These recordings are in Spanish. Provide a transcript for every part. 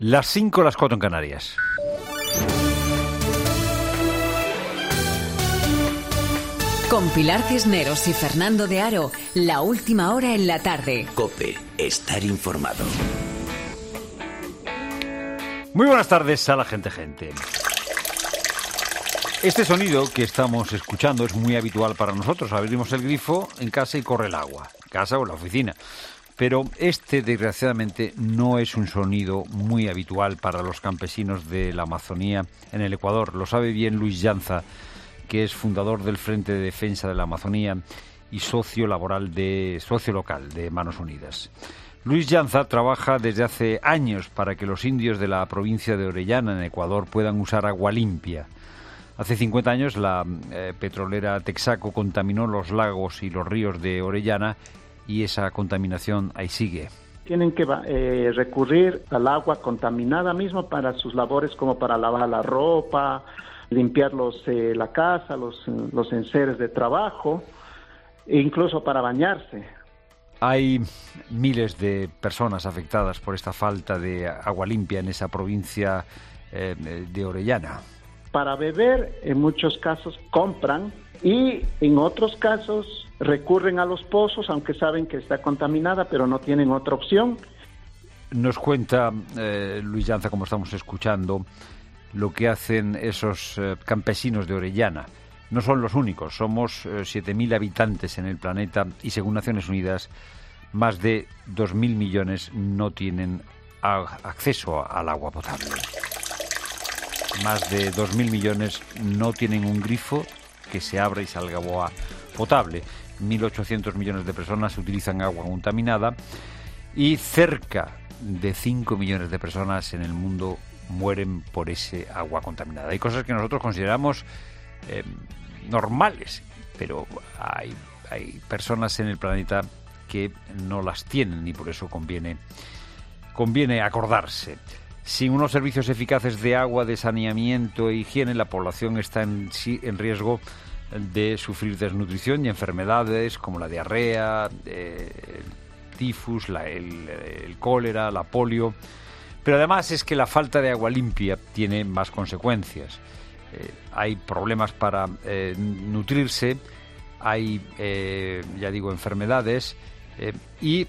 Las 5, las 4 en Canarias. Con Pilar Cisneros y Fernando de Aro, la última hora en la tarde. COPE, estar informado. Muy buenas tardes a la gente. Este sonido que estamos escuchando es muy habitual para nosotros. Abrimos el grifo en casa y corre el agua, en casa o en la oficina. Pero este, desgraciadamente, no es un sonido muy habitual para los campesinos de la Amazonía en el Ecuador. Lo sabe bien Luis Llanza, que es fundador del Frente de Defensa de la Amazonía y socio local de Manos Unidas. Luis Llanza trabaja desde hace años para que los indios de la provincia de Orellana, en Ecuador, puedan usar agua limpia. Hace 50 años la petrolera Texaco contaminó los lagos y los ríos de Orellana y esa contaminación ahí sigue. Tienen que recurrir al agua contaminada mismo para sus labores, como para lavar la ropa, limpiar la casa, los enseres de trabajo, e incluso para bañarse. Hay miles de personas afectadas por esta falta de agua limpia en esa provincia de Orellana. Para beber, en muchos casos compran y en otros casos recurren a los pozos, aunque saben que está contaminada, pero no tienen otra opción. Nos cuenta Luis Llanza, como estamos escuchando, lo que hacen esos campesinos de Orellana. No son los únicos, somos 7.000 habitantes en el planeta y según Naciones Unidas, más de 2.000 millones no tienen acceso al agua potable. Más de 2.000 millones no tienen un grifo que se abra y salga agua potable. 1.800 millones de personas utilizan agua contaminada y cerca de 5 millones de personas en el mundo mueren por ese agua contaminada. Hay cosas que nosotros consideramos normales, pero hay personas en el planeta que no las tienen y por eso conviene acordarse. Sin unos servicios eficaces de agua, de saneamiento e higiene, la población está en riesgo de sufrir desnutrición y enfermedades como la diarrea, el tifus, el cólera, la polio. Pero además es que la falta de agua limpia tiene más consecuencias. Hay problemas para nutrirse, hay, enfermedades y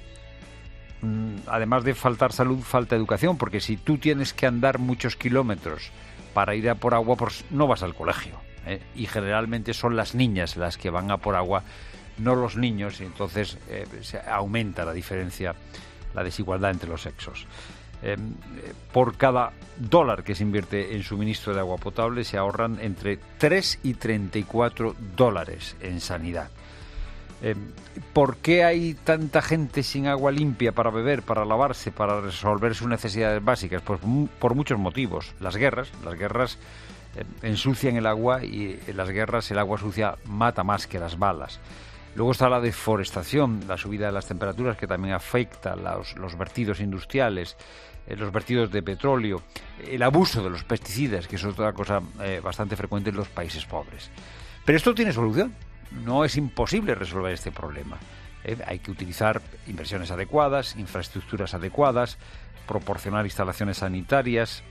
además de faltar salud, falta educación, porque si tú tienes que andar muchos kilómetros para ir a por agua, pues no vas al colegio, y generalmente son las niñas las que van a por agua, no los niños, y entonces se aumenta la diferencia, la desigualdad entre los sexos. Por cada dólar que se invierte en suministro de agua potable se ahorran entre 3 y 34 dólares en sanidad. ¿Por qué hay tanta gente sin agua limpia para beber, para lavarse, para resolver sus necesidades básicas? Pues por muchos motivos. Las guerras ensucian el agua y en las guerras el agua sucia mata más que las balas. Luego está la deforestación, la subida de las temperaturas que también afecta los vertidos industriales, los vertidos de petróleo, el abuso de los pesticidas, que es otra cosa bastante frecuente en los países pobres. Pero esto tiene solución. No es imposible resolver este problema. Hay que utilizar inversiones adecuadas, infraestructuras adecuadas, proporcionar instalaciones sanitarias,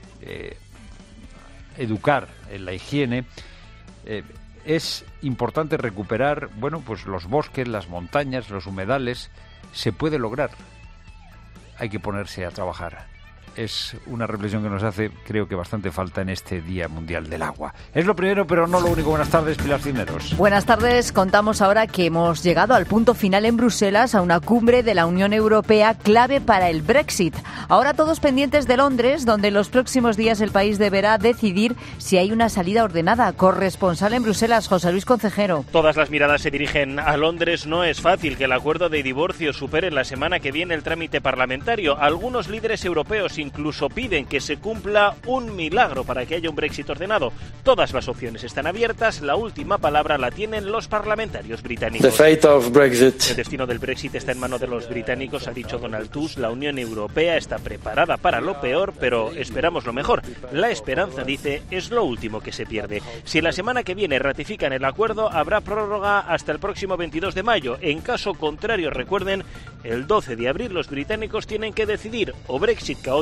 educar en la higiene. Es importante recuperar, los bosques, las montañas, los humedales. Se puede lograr. Hay que ponerse a trabajar. Es una reflexión que nos hace, creo que bastante falta en este Día Mundial del Agua. Es lo primero, pero no lo único. Buenas tardes, Pilar Cisneros. Buenas tardes. Contamos ahora que hemos llegado al punto final en Bruselas a una cumbre de la Unión Europea clave para el Brexit. Ahora todos pendientes de Londres, donde en los próximos días el país deberá decidir si hay una salida ordenada. Corresponsal en Bruselas, José Luis Concejero. Todas las miradas se dirigen a Londres. No es fácil que el acuerdo de divorcio supere la semana que viene el trámite parlamentario. Algunos líderes europeos incluso piden que se cumpla un milagro para que haya un Brexit ordenado. Todas las opciones están abiertas, la última palabra la tienen los parlamentarios británicos. The fate of Brexit. El destino del Brexit está en manos de los británicos, ha dicho Donald Tusk. La Unión Europea está preparada para lo peor, pero esperamos lo mejor. La esperanza, dice, es lo último que se pierde. Si la semana que viene ratifican el acuerdo, habrá prórroga hasta el próximo 22 de mayo. En caso contrario, recuerden, el 12 de abril los británicos tienen que decidir o Brexit caótico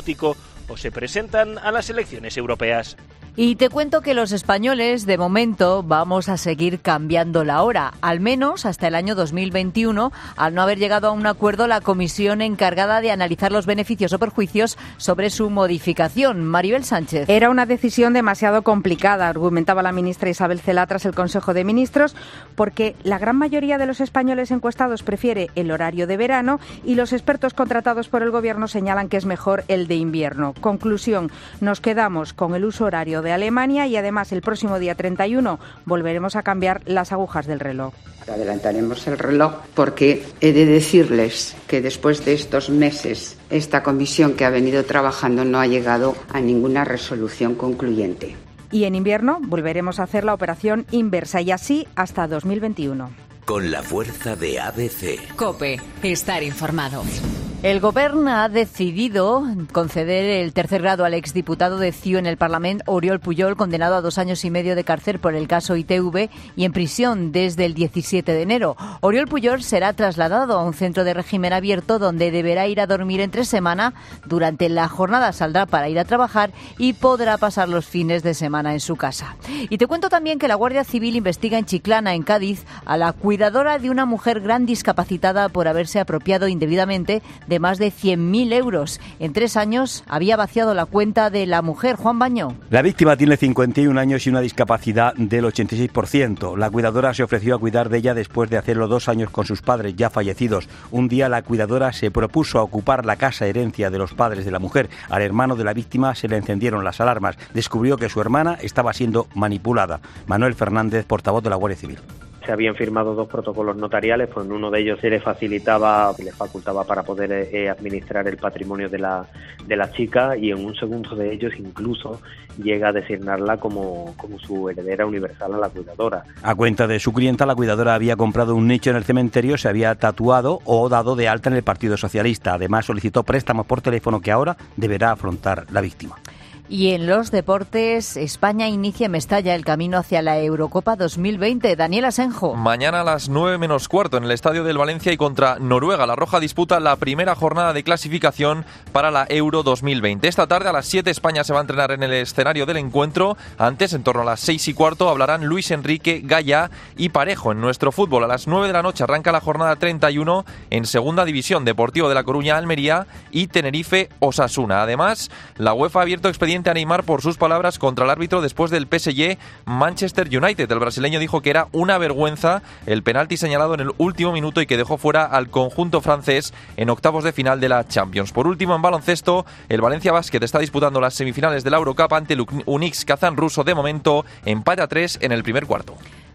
político o se presentan a las elecciones europeas. Y te cuento que los españoles, de momento, vamos a seguir cambiando la hora, al menos hasta el año 2021, al no haber llegado a un acuerdo la comisión encargada de analizar los beneficios o perjuicios sobre su modificación. Maribel Sánchez. Era una decisión demasiado complicada, argumentaba la ministra Isabel Celaá tras el Consejo de Ministros, porque la gran mayoría de los españoles encuestados prefiere el horario de verano y los expertos contratados por el Gobierno señalan que es mejor el de invierno. Conclusión, nos quedamos con el uso horario de Alemania y además el próximo día 31 volveremos a cambiar las agujas del reloj. Adelantaremos el reloj porque he de decirles que después de estos meses esta comisión que ha venido trabajando no ha llegado a ninguna resolución concluyente. Y en invierno volveremos a hacer la operación inversa y así hasta 2021. Con la fuerza de ABC. COPE, estar informado. El Gobierno ha decidido conceder el tercer grado al exdiputado de CiU en el Parlamento, Oriol Pujol, condenado a 2 años y medio de cárcel por el caso ITV y en prisión desde el 17 de enero. Oriol Pujol será trasladado a un centro de régimen abierto donde deberá ir a dormir entre semana. Durante la jornada saldrá para ir a trabajar y podrá pasar los fines de semana en su casa. Y te cuento también que la Guardia Civil investiga en Chiclana, en Cádiz, a la cuidadora de una mujer gran discapacitada por haberse apropiado indebidamente de más de 100.000 euros. En 3 años había vaciado la cuenta de la mujer. Juan Baño. La víctima tiene 51 años y una discapacidad del 86%. La cuidadora se ofreció a cuidar de ella después de hacerlo 2 años con sus padres ya fallecidos. Un día la cuidadora se propuso a ocupar la casa herencia de los padres de la mujer. Al hermano de la víctima se le encendieron las alarmas. Descubrió que su hermana estaba siendo manipulada. Manuel Fernández, portavoz de la Guardia Civil. Se habían firmado 2 protocolos notariales, pues en uno de ellos se le facultaba para poder administrar el patrimonio de la chica y en un segundo de ellos incluso llega a designarla como su heredera universal a la cuidadora. A cuenta de su clienta, la cuidadora había comprado un nicho en el cementerio, se había tatuado o dado de alta en el Partido Socialista. Además, solicitó préstamos por teléfono que ahora deberá afrontar la víctima. Y en los deportes, España inicia en Mestalla el camino hacia la Eurocopa 2020. Daniel Asenjo. Mañana a las 9:15 en el Estadio del Valencia y contra Noruega. La Roja disputa la primera jornada de clasificación para la Euro 2020. Esta tarde a las 7 España se va a entrenar en el escenario del encuentro. Antes, en torno a las 6:15, hablarán Luis Enrique, Gaya y Parejo. En nuestro fútbol, a las 9 de la noche arranca la jornada 31 en Segunda División. Deportivo de La Coruña, Almería y Tenerife, Osasuna. Además, la UEFA ha abierto expediente a Neymar por sus palabras contra el árbitro después del PSG Manchester United. El brasileño dijo que era una vergüenza el penalti señalado en el último minuto y que dejó fuera al conjunto francés en octavos de final de la Champions. Por último, en baloncesto, el Valencia Basket está disputando las semifinales de la Eurocup ante el Unix Kazán ruso. De momento, empate a 3 en el primer cuarto.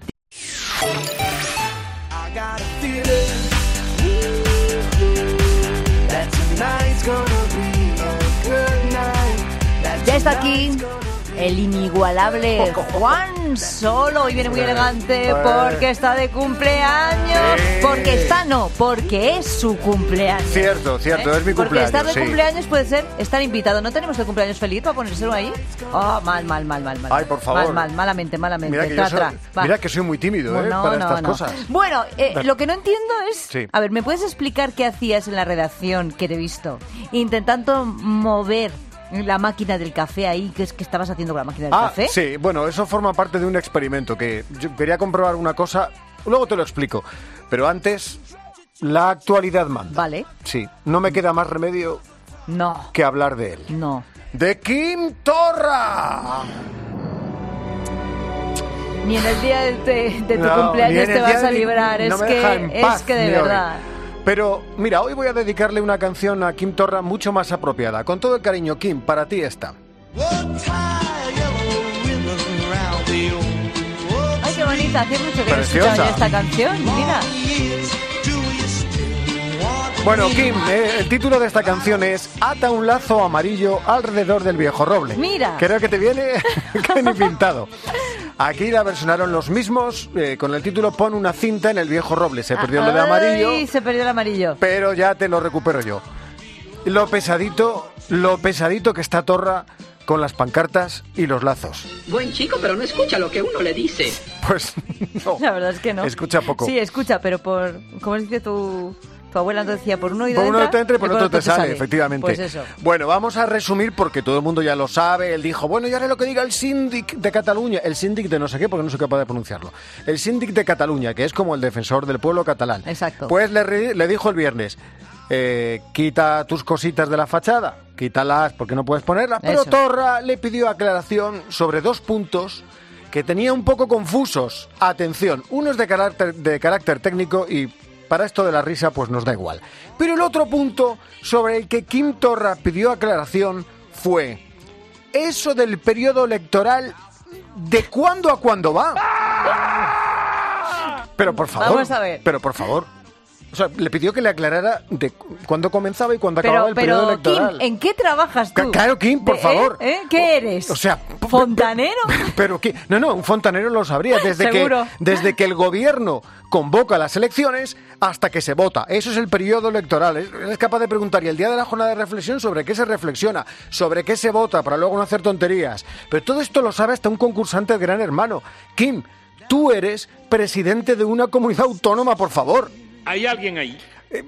Ya está aquí el inigualable Juan Solo. Hoy viene muy elegante porque está de cumpleaños. Porque es su cumpleaños. Cierto, es mi cumpleaños. Porque estar de cumpleaños puede ser estar invitado. ¿No tenemos el cumpleaños feliz para ponérselo ahí? Oh, mal. Ay, por favor. Malamente. Mira que soy muy tímido, para estas cosas. Bueno, lo que no entiendo es... Sí. A ver, ¿me puedes explicar qué hacías en la redacción que te he visto? Intentando mover la máquina del café ahí, ¿qué es que estabas haciendo con la máquina del café? Sí, bueno, eso forma parte de un experimento que yo quería comprobar una cosa, luego te lo explico, pero antes, la actualidad manda. Vale. Sí, no me queda más remedio que hablar de él. No. ¡De Quim Torra! Ni en el día de tu cumpleaños te vas a librar, es que de verdad... Pero, mira, hoy voy a dedicarle una canción a Quim Torra mucho más apropiada. Con todo el cariño, Quim, para ti está. Ay, qué bonita, hace mucho que no he escuchado ya esta canción, mira. Bueno, Quim, el título de esta canción es Ata un lazo amarillo alrededor del viejo roble. Mira. Creo que te viene que ni pintado. Aquí la versionaron los mismos con el título Pon una cinta en el viejo roble. Se perdió lo de amarillo. Sí, se perdió el amarillo. Pero ya te lo recupero yo. Lo pesadito que está Torra con las pancartas y los lazos. Buen chico, pero no escucha lo que uno le dice. Pues no. La verdad es que no. Escucha poco. Sí, escucha, pero por... ¿Cómo dice tu Tu abuela entonces decía, por un oído por uno te entra y por otro te sale, efectivamente. Pues eso. Bueno, vamos a resumir porque todo el mundo ya lo sabe. Él dijo, bueno, ya haré lo que diga el síndic de Cataluña. El síndic de no sé qué, porque no soy capaz de pronunciarlo. El síndic de Cataluña, que es como el defensor del pueblo catalán. Exacto. Pues le dijo el viernes, quita tus cositas de la fachada, quítalas porque no puedes ponerlas. Pero Eso. Torra le pidió aclaración sobre 2 puntos que tenía un poco confusos. Atención, uno es de carácter técnico y para esto de la risa pues nos da igual. Pero el otro punto sobre el que Quim Torra pidió aclaración fue eso del periodo electoral, ¿de cuándo a cuándo va? Pero por favor, Vamos a ver. pero por favor. O sea, le pidió que le aclarara de cuándo comenzaba y cuándo acababa el periodo electoral. Kim, ¿en qué trabajas tú? Claro, Kim, por favor. ¿Qué eres? O sea, ¿fontanero? Pero ¿qué? No, un fontanero lo sabría desde Seguro. que el gobierno convoca las elecciones hasta que se vota. Eso es el periodo electoral. Es capaz de preguntar, y el día de la jornada de reflexión, sobre qué se reflexiona, sobre qué se vota, para luego no hacer tonterías. Pero todo esto lo sabe hasta un concursante de Gran Hermano. Kim, tú eres presidente de una comunidad autónoma, por favor. ¿Hay alguien ahí?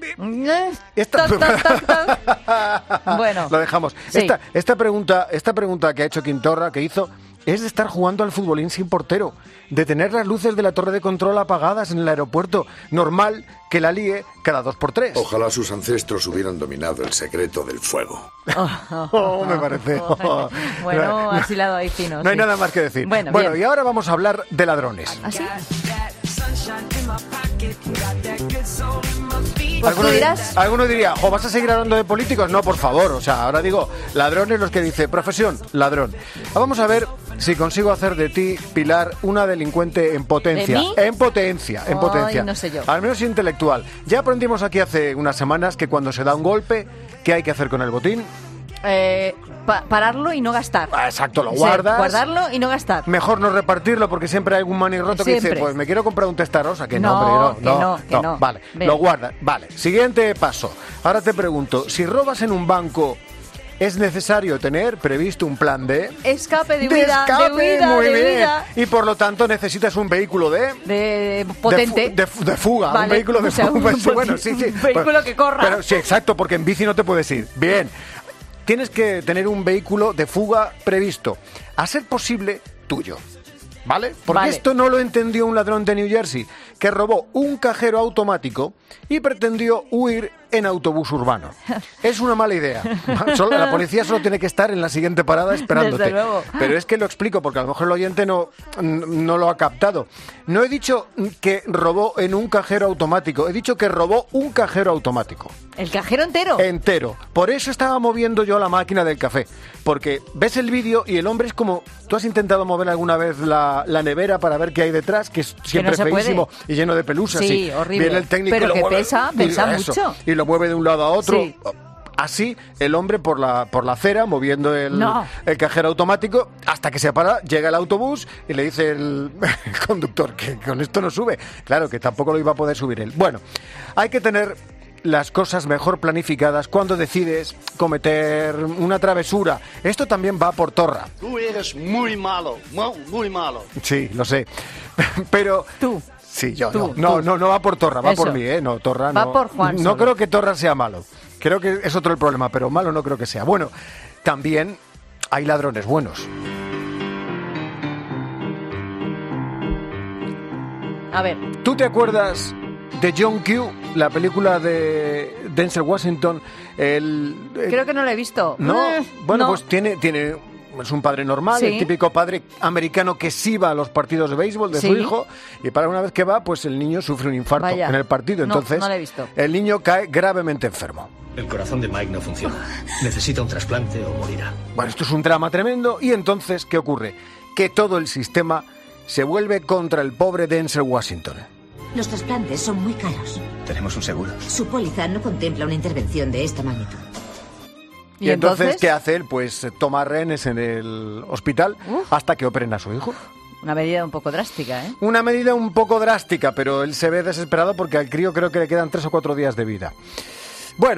Bueno, lo dejamos. Sí. Esta pregunta que ha hecho Quim Torra, que hizo, es de estar jugando al futbolín sin portero, de tener las luces de la torre de control apagadas en el aeropuerto. Normal que la líe cada 2x3. Ojalá sus ancestros hubieran dominado el secreto del fuego. Me parece. Bueno, así la doy fino. No hay sí. nada más que decir. Bueno, y ahora vamos a hablar de ladrones. ¿Así? Pues tú dirás. Alguno diría, ¿vas a seguir hablando de políticos? No, por favor. O sea, ahora digo, ladrones los que dice, profesión, ladrón. Vamos a ver si consigo hacer de ti, Pilar, una delincuente en potencia. ¿De mí? En potencia. Ay, no sé yo. Al menos intelectual. Ya aprendimos aquí hace unas semanas que cuando se da un golpe, ¿qué hay que hacer con el botín? Pararlo y no gastar. Exacto, lo Sí, guardas. guardarlo y no gastar. Mejor no repartirlo porque siempre hay algún manirroto que dice, Siempre. pues me quiero comprar un Testarossa. Que No, hombre, no. que no. Vale, Ven. lo guardas. Vale, siguiente paso. Ahora te pregunto, si robas en un banco, ¿es necesario tener previsto un plan de Escape de huida, escape? de Muy bien. huida. Y por lo tanto necesitas un vehículo De potente. de fuga, Vale, un vehículo de o sea, fuga. un Sí, bueno, sí. un vehículo que corra. Pero sí, exacto, porque en bici no te puedes ir. Bien. Tienes que tener un vehículo de fuga previsto, a ser posible tuyo, ¿vale? Porque Vale. esto no lo entendió un ladrón de New Jersey, que robó un cajero automático y pretendió huir en autobús urbano. Es una mala idea. La policía solo tiene que estar en la siguiente parada esperándote. Desde luego. Pero es que lo explico, porque a lo mejor el oyente no lo ha captado. No he dicho que robó en un cajero automático, he dicho que robó un cajero automático. ¿El cajero entero? Entero. Por eso estaba moviendo yo la máquina del café. Porque ves el vídeo y el hombre es como... ¿Tú has intentado mover alguna vez la nevera para ver qué hay detrás? Que es siempre no se feísimo puede. y lleno de pelusas. Sí, horrible. Viene el técnico Pero y lo que mueve, pesa eso, mucho. Y lo mueve de un lado a otro. Sí. Así, el hombre por la acera, moviendo el cajero automático, hasta que se para, llega el autobús y le dice el conductor que con esto no sube. Claro, que tampoco lo iba a poder subir él. Bueno, hay que tener las cosas mejor planificadas cuando decides cometer una travesura. Esto también va por Torra. Tú eres muy malo, muy malo. Sí, lo sé. Pero... Tú. Sí, yo Tú, no va por Torra, va Eso. por mí, No, Torra Va no. por Juan No solo. creo que Torra sea malo. Creo que es otro el problema, pero malo no creo que sea. Bueno, también hay ladrones buenos. A ver. ¿Tú te acuerdas de John Q, la película de Denzel Washington? Creo que no lo he visto. No, bueno, no. pues tiene es un padre normal, Sí. el típico padre americano que sí va a los partidos de béisbol de su Sí. hijo, y para una vez que va, pues el niño sufre un infarto Vaya. en el partido. No, Entonces, no lo he visto. el niño cae gravemente enfermo. El corazón de Mike no funciona. Necesita un trasplante o morirá. Bueno, esto es un drama tremendo, y entonces, ¿qué ocurre? Que todo el sistema se vuelve contra el pobre Denzel Washington. Los trasplantes son muy caros. Tenemos un seguro. Su póliza no contempla una intervención de esta magnitud. Y entonces, ¿qué hace él? Pues toma rehenes en el hospital hasta que operen a su hijo. Una medida un poco drástica, ¿eh? Una medida un poco drástica, pero él se ve desesperado porque al crío creo que le quedan 3 o 4 días de vida. Bueno,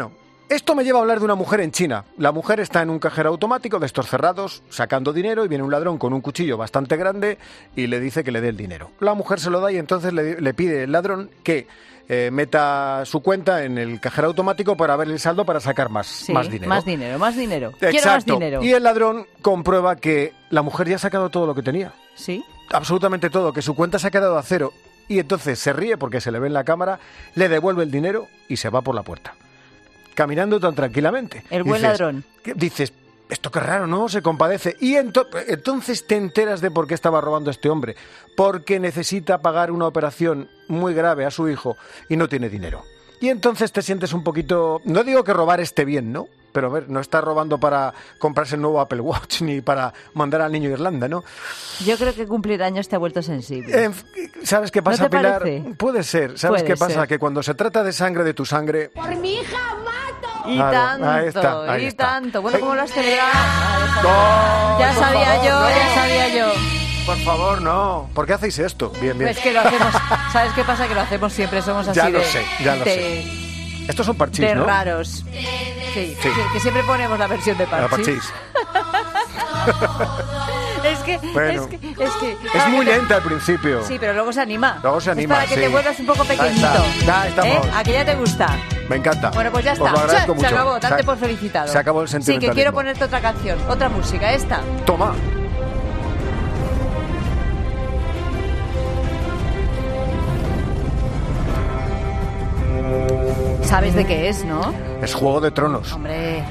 Esto me lleva a hablar de una mujer en China. La mujer está en un cajero automático de estos cerrados, sacando dinero, y viene un ladrón con un cuchillo bastante grande y le dice que le dé el dinero. La mujer se lo da y entonces le pide el ladrón que meta su cuenta en el cajero automático para ver el saldo para sacar más dinero. Más dinero. Exacto. Quiero más dinero. Y el ladrón comprueba que la mujer ya ha sacado todo lo que tenía. Sí. Absolutamente todo, que su cuenta se ha quedado a cero. Y entonces se ríe porque se le ve en la cámara, le devuelve el dinero y se va por la puerta. Caminando tan tranquilamente. El buen ladrón. Dices, esto qué raro, ¿no? Se compadece. Y entonces te enteras de por qué estaba robando este hombre. Porque necesita pagar una operación muy grave a su hijo y no tiene dinero. Y entonces te sientes un poquito... No digo que robar esté bien, ¿no? Pero a ver, no está robando para comprarse el nuevo Apple Watch ni para mandar al niño a Irlanda, ¿no? Yo creo que cumplir años te ha vuelto sensible. ¿Sabes qué pasa, ¿No te Pilar? parece? Puede ser. ¿Sabes qué pasa? Que cuando se trata de sangre de tu sangre... ¡Por mi hija mato! Y Claro, tanto, ahí está. tanto. Bueno, ¿cómo lo has celebrado? No, Ya por sabía favor, yo, no. ya sabía yo. Por favor, no. ¿Por qué hacéis esto? Bien, bien. Es que lo hacemos, ¿sabes qué pasa? Que lo hacemos siempre, somos así Ya lo sé. Estos son parchís, de ¿no? raros. Sí, que siempre ponemos la versión de parchís. Bueno, es muy lenta al principio. Sí, pero luego se anima. Luego se anima, Es para que sí. te vuelvas un poco pequeñito. Ahí estamos. ¿A que ya te gusta? Me encanta. Bueno, pues ya Os está. lo agradezco Se mucho. acabó, date por felicitado. Se acabó el Sí, sentimentalismo. que quiero ponerte otra canción, otra música, esta. Toma. ¿Sabes de qué es, no? Es Juego de Tronos. Hombre.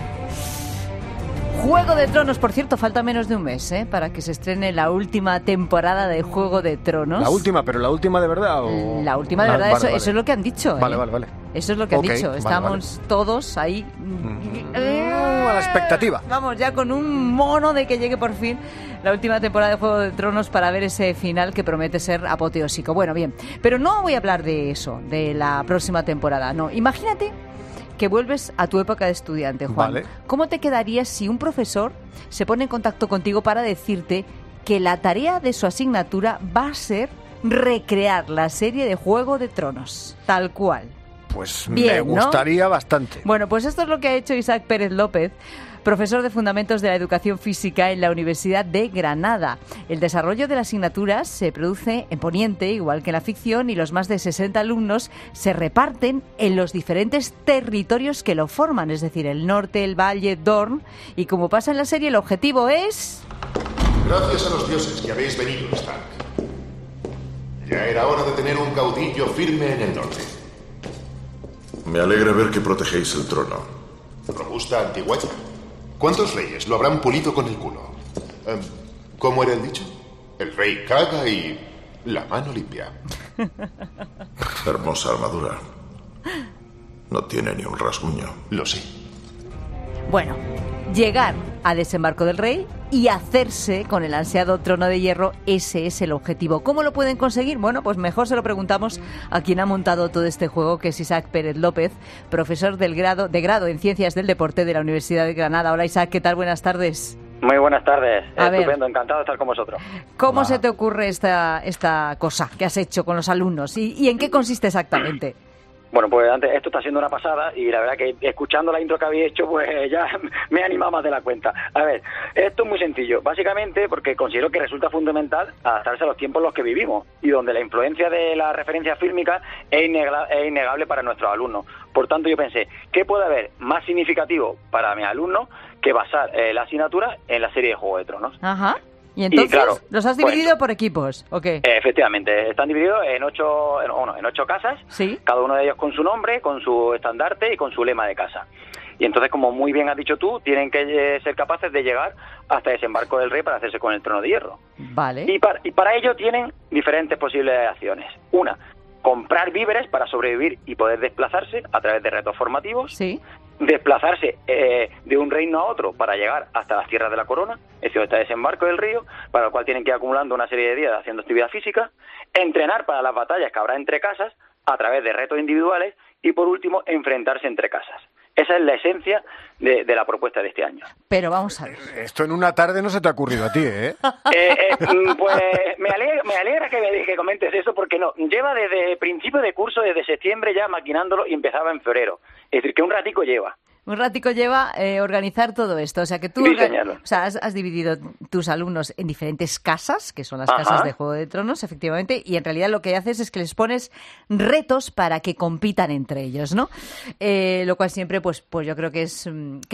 Juego de Tronos, por cierto, falta menos de un mes, para que se estrene la última temporada de Juego de Tronos. ¿La última? ¿Pero la última de verdad? ¿O? La última de verdad, vale. eso es lo que han dicho. Vale. Eso es lo que han dicho. Vale, Estamos todos ahí. A la expectativa. Vamos, ya con un mono de que llegue por fin la última temporada de Juego de Tronos para ver ese final que promete ser apoteósico. Bueno, bien, pero no voy a hablar de eso, de la próxima temporada, no. Imagínate que vuelves a tu época de estudiante, Juan. Vale. ¿Cómo te quedarías si un profesor se pone en contacto contigo para decirte que la tarea de su asignatura va a ser recrear la serie de Juego de Tronos, tal cual? Pues Bien, me gustaría bastante. Bueno, pues esto es lo que ha hecho Isaac Pérez López, profesor de Fundamentos de la Educación Física en la Universidad de Granada. El desarrollo de las asignaturas se produce en Poniente, igual que en la ficción, y los más de 60 alumnos se reparten en los diferentes territorios que lo forman, es decir, el norte, el valle, Dorne, y como pasa en la serie, el objetivo es... Gracias a los dioses que habéis venido, Stark. Ya era hora de tener un caudillo firme en el norte. Me alegra ver que protegéis el trono. Robusta antigüedad. ¿Cuántos reyes lo habrán pulido con el culo? ¿Cómo era el dicho? El rey caga y la mano limpia. Hermosa armadura. No tiene ni un rasguño. Lo sé. Bueno, llegar a Desembarco del Rey y hacerse con el ansiado trono de hierro, ese es el objetivo. ¿Cómo lo pueden conseguir? Bueno, pues mejor se lo preguntamos a quien ha montado todo este juego, que es Isaac Pérez López, profesor de grado en Ciencias del Deporte de la Universidad de Granada. Hola Isaac, ¿qué tal? Buenas tardes. Muy buenas tardes, A estupendo, encantado de estar con vosotros. ¿Cómo se te ocurre esta cosa que has hecho con los alumnos y en qué consiste exactamente? Bueno, pues antes, esto está siendo una pasada y la verdad que escuchando la intro que habéis hecho, pues ya me he animado más de la cuenta. A ver, esto es muy sencillo, básicamente porque considero que resulta fundamental adaptarse a los tiempos en los que vivimos y donde la influencia de la referencia fílmica es innegable para nuestros alumnos. Por tanto, yo pensé, ¿qué puede haber más significativo para mis alumnos que basar la asignatura en la serie de Juego de Tronos? Ajá. Y entonces, claro, ¿los has dividido por equipos o qué? Efectivamente, están divididos en ocho casas, ¿sí? Cada uno de ellos con su nombre, con su estandarte y con su lema de casa. Y entonces, como muy bien has dicho tú, tienen que ser capaces de llegar hasta Desembarco del Rey para hacerse con el trono de hierro. Vale. Y para ello tienen diferentes posibles acciones. Una, comprar víveres para sobrevivir y poder desplazarse a través de retos formativos. Sí. Desplazarse de un reino a otro para llegar hasta las tierras de la corona, es decir, hasta Desembarco del Río, para lo cual tienen que ir acumulando una serie de días haciendo actividad física, entrenar para las batallas que habrá entre casas a través de retos individuales y, por último, enfrentarse entre casas. Esa es la esencia de la propuesta de este año. Pero vamos a ver. Esto en una tarde no se te ha ocurrido a ti, ¿eh? Pues me alegra que comentes eso, porque no, lleva desde principio de curso, desde septiembre ya maquinándolo y empezaba en febrero. Es decir, que un ratico lleva. Un ratico lleva organizar todo esto. O sea, que tú has dividido tus alumnos en diferentes casas, que son las casas de Juego de Tronos, efectivamente, y en realidad lo que haces es que les pones retos para que compitan entre ellos, ¿no? Lo cual siempre, pues yo creo que es que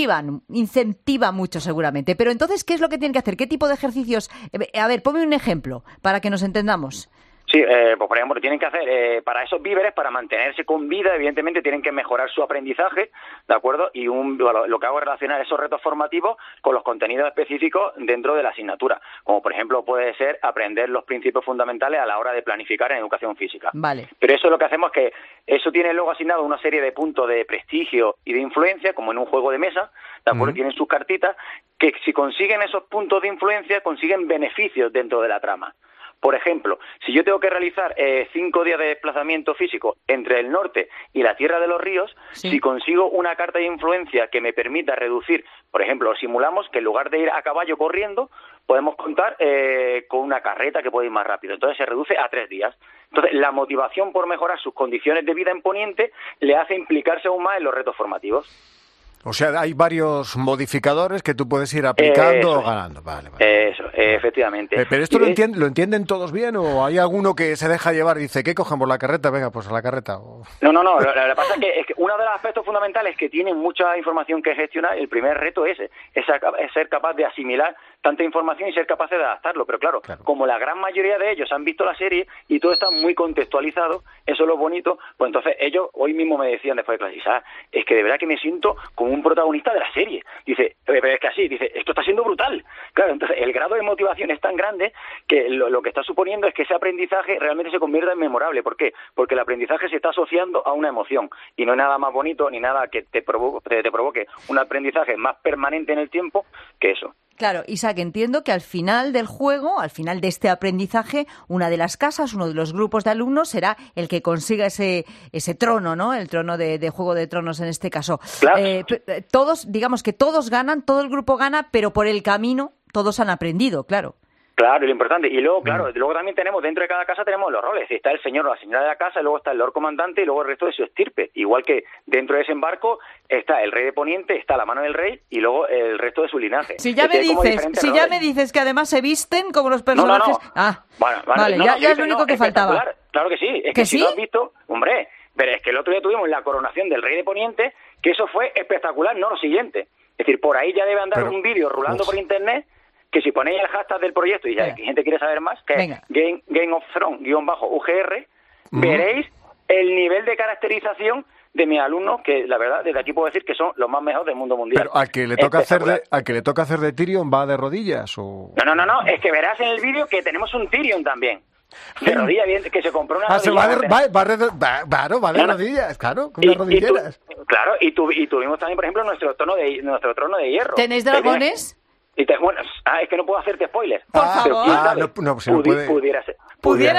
incentiva mucho seguramente. Pero entonces, ¿qué es lo que tienen que hacer? ¿Qué tipo de ejercicios? A ver, ponme un ejemplo para que nos entendamos. Sí, pues por ejemplo, tienen que hacer, para esos víveres, para mantenerse con vida, evidentemente tienen que mejorar su aprendizaje, ¿de acuerdo? Y lo que hago es relacionar esos retos formativos con los contenidos específicos dentro de la asignatura, como por ejemplo puede ser aprender los principios fundamentales a la hora de planificar en educación física. Vale. Pero eso lo que hacemos es que eso tiene luego asignado una serie de puntos de prestigio y de influencia, como en un juego de mesa, ¿de acuerdo? Tienen sus cartitas, que si consiguen esos puntos de influencia, consiguen beneficios dentro de la trama. Por ejemplo, si yo tengo que realizar 5 días de desplazamiento físico entre el norte y la Tierra de los Ríos, si consigo una carta de influencia que me permita reducir, por ejemplo, simulamos que en lugar de ir a caballo corriendo, podemos contar con una carreta que puede ir más rápido. Entonces se reduce a 3 días. Entonces la motivación por mejorar sus condiciones de vida en Poniente le hace implicarse aún más en los retos formativos. O sea, hay varios modificadores que tú puedes ir aplicando o ganando. Vale. Eso, efectivamente. ¿Pero esto lo entienden todos bien o hay alguno que se deja llevar y dice, ¿qué cogemos la carreta? Venga, pues a la carreta. No. Lo que pasa es que uno de los aspectos fundamentales que tienen mucha información que gestionar, el primer reto es ser capaz de asimilar tanta información y ser capaces de adaptarlo. Pero claro, como la gran mayoría de ellos han visto la serie y todo está muy contextualizado, eso es lo bonito, pues entonces ellos hoy mismo me decían después de clase, es que de verdad que me siento como un protagonista de la serie. Dice, pero es que así, dice, esto está siendo brutal. Claro, entonces el grado de motivación es tan grande que lo que está suponiendo es que ese aprendizaje realmente se convierta en memorable. ¿Por qué? Porque el aprendizaje se está asociando a una emoción y no hay nada más bonito ni nada que te provoque un aprendizaje más permanente en el tiempo que eso. Claro, Isaac, entiendo que al final del juego, al final de este aprendizaje, una de las casas, uno de los grupos de alumnos será el que consiga ese trono, ¿no? El trono de Juego de Tronos en este caso. Claro. Todos, digamos que todos ganan, todo el grupo gana, pero por el camino todos han aprendido, claro. Claro, lo importante. Y luego, luego también tenemos, dentro de cada casa tenemos los roles. Está el señor o la señora de la casa, luego está el Lord Comandante y luego el resto de su estirpe. Igual que dentro de ese embarco está el Rey de Poniente, está la mano del rey y luego el resto de su linaje. Si ya me dices que además se visten como los personajes... Vale, ya es lo único que faltaba. Claro que sí. Es que si lo has visto, hombre, pero es que el otro día tuvimos la coronación del Rey de Poniente, que eso fue espectacular, no lo siguiente. Es decir, por ahí ya debe andar un vídeo rulando por internet, que si ponéis el hashtag del proyecto y ya gente quiere saber más, que es Game of Thrones _UGR, veréis el nivel de caracterización de mis alumnos, que la verdad desde aquí puedo decir que son los más mejores del mundo mundial. Pero al que le toca hacer de Tyrion, ¿va de rodillas o...? No, es que verás en el vídeo que tenemos un Tyrion también. De rodillas, bien, que se compró una rodilla. Va de rodillas, claro, con unas rodilleras. Y tuvimos también, por ejemplo, nuestro trono de hierro. ¿Tenéis dragones? Es que no puedo hacerte spoiler. Por favor. Pudiera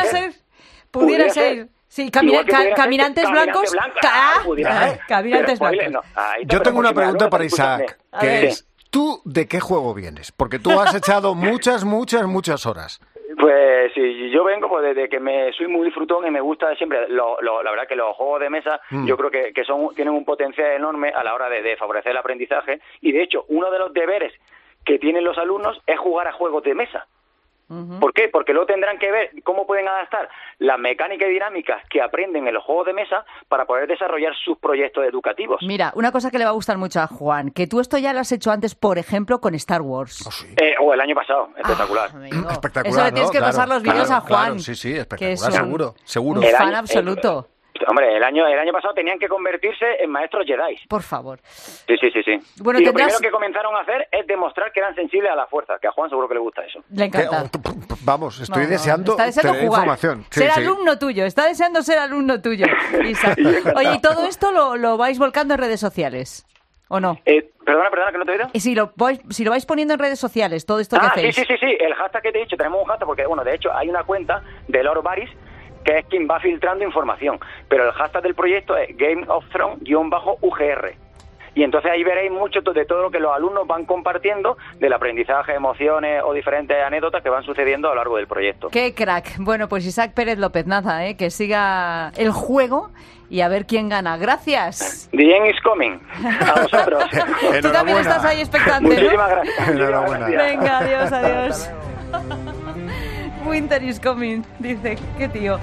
ser. Sí, caminantes blancos. Caminantes blancos. Yo tengo una pregunta para Isaac, que es, ¿tú de qué juego vienes? Porque tú has echado muchas horas. Pues sí, yo vengo desde que soy muy disfrutón y me gusta siempre, la verdad que los juegos de mesa yo creo que tienen un potencial enorme a la hora de favorecer el aprendizaje y de hecho uno de los deberes que tienen los alumnos es jugar a juegos de mesa. ¿Por qué? Porque luego tendrán que ver cómo pueden adaptar las mecánicas y dinámicas que aprenden en los juegos de mesa para poder desarrollar sus proyectos educativos. Mira, una cosa que le va a gustar mucho a Juan, que tú esto ya lo has hecho antes, por ejemplo, con Star Wars. El año pasado, espectacular. Espectacular. Eso le tienes que pasar los vídeos a Juan. Claro, sí, espectacular, seguro. Un fan absoluto. Hombre, el año pasado tenían que convertirse en maestros Jedi. Por favor. Sí. Bueno, y lo primero que comenzaron a hacer es demostrar que eran sensibles a la fuerza, que a Juan seguro que le gusta eso. Le encanta. Vamos, estoy deseando tener jugar. Información. Ser alumno tuyo, está deseando ser alumno tuyo, Isaac. Oye, ¿y todo esto lo vais volcando en redes sociales? ¿O no? Perdona, que no te he oído. Si lo vais poniendo en redes sociales, todo esto que hacéis. Sí. El hashtag que te he dicho, tenemos un hashtag porque, de hecho, hay una cuenta de Lord Varys que es quien va filtrando información. Pero el hashtag del proyecto es Game of Thrones _UGR. y entonces ahí veréis mucho de todo lo que los alumnos van compartiendo del aprendizaje, emociones o diferentes anécdotas que van sucediendo a lo largo del proyecto. ¡Qué crack! Bueno, pues Isaac Pérez López, nada, que siga el juego y a ver quién gana. Gracias. The end is coming. A vosotros. Tú también estás ahí expectante, ¿no? Muchísimas gracias. Enhorabuena. Venga, adiós, adiós. Winter is coming, dice. Qué tío.